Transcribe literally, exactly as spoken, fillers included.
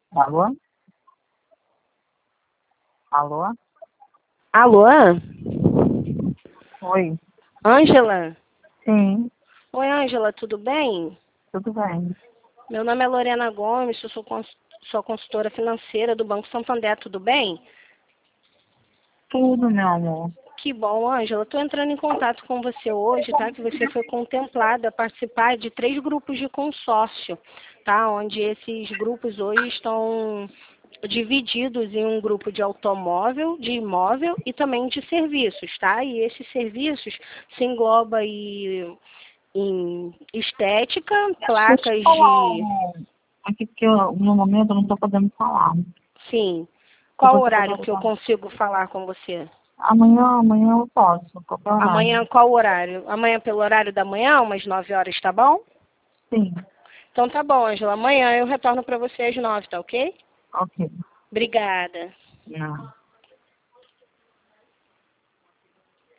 Alô? Alô? Alô? Oi. Ângela? Sim, Oi, Ângela, tudo bem? tudo bem. Meu nome é Lorena Gomes, eu sou, cons- sou consultora financeira do Banco Santander, tudo bem? Tudo, meu amor. Que bom, Ângela. Estou entrando em contato com você hoje, tá? Que você foi contemplada a participar de três grupos de consórcio, tá? Onde esses grupos hoje estão divididos em um grupo de automóvel, de imóvel e também de serviços, tá? E esses serviços se engloba aí em estética, Deixa eu te placas falar de... um- aqui, porque eu, no momento eu não estou podendo falar. Sim. Se Qual você horário puder que eu ligar. consigo falar com você? Amanhã, amanhã eu posso, qualquer horário. Amanhã, qual horário? Amanhã pelo horário da manhã, umas nove horas, tá bom? Sim, Então tá bom, Ângela. Amanhã eu retorno para você às nove, tá ok? ok. Obrigada. Não.